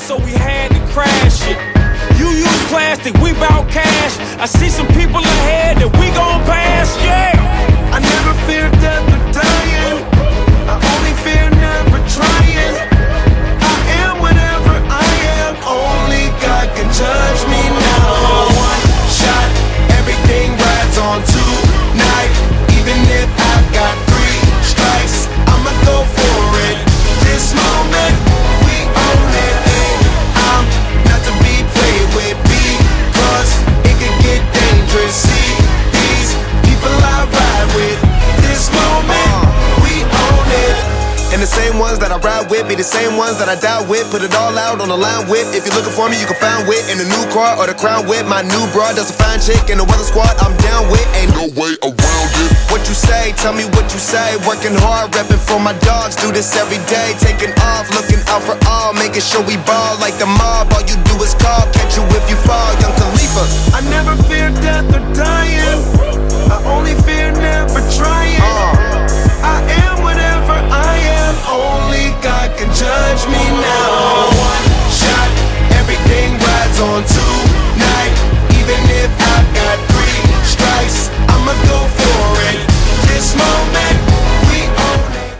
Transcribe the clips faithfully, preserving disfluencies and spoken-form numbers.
so we had to crash it. You use plastic, we bout cash. I see some people ahead that we gon' pass, yeah. I never fear death or dying. I only fear never trying. I am whatever I am. Only God can judge me now. One shot, everything rides on tonight. Even if I've got three strikes, I'ma go for it. This moment, we own it. I'm not to be played with because it can get dangerous. See these people I ride with. This moment, we own it. And the same ones that I ride with be the same ones that I die with. Put it all out on the line with. If you're looking for me, you can find wit in the new car or the crown with. My new broad does a fine chick in the weather squad. I'm down with. Ain't no way around it. What you say? Tell me what you say. Working hard, repping for my dogs. Do this every day. Taking off, looking out for all. Making sure we ball like the mob. All you do is call. Catch you if you fall. Young Khalifa. I never fear death or dying. I only fear never trying. Uh. I am whatever I am. Only God can judge me now. One shot, everything rides on tonight. Even if I've got three strikes, I'ma go for it. This moment, we own it.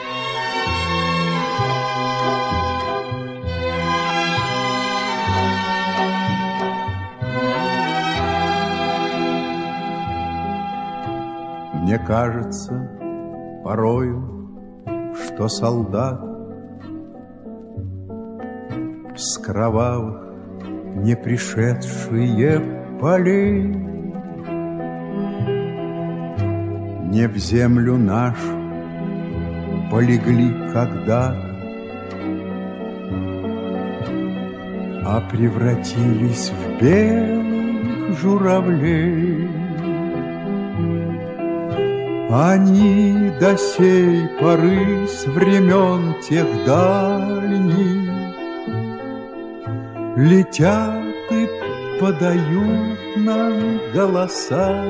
Мне кажется порою, что солдат с кровавых не пришедшие полей не в землю нашу полегли когда-то, а превратились в белых журавлей. Они до сей поры с времен тех дальних летят и подают нам голоса.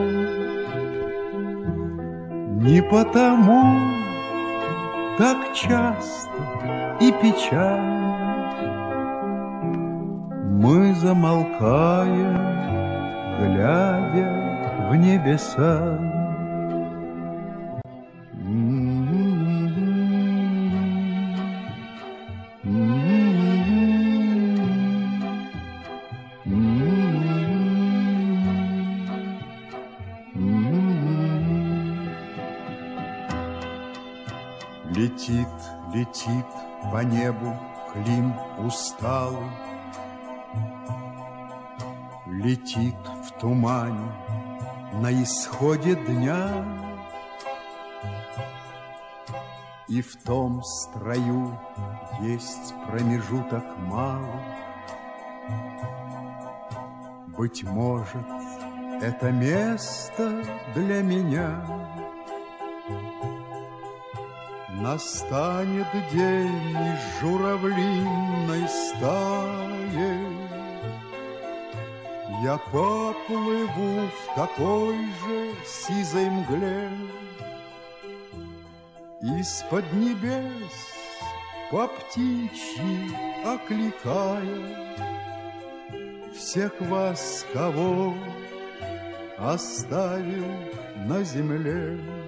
Не потому так часто и печально мы замолкаем, глядя в небеса. Летит, летит по небу Клим усталый, летит в тумане на исходе дня, и в том строю есть промежуток малый. Быть может, это место для меня. Настанет день из журавлиной стаи, я поплыву в такой же сизой мгле. Из-под небес по птичьи окликая всех вас, кого оставил на земле.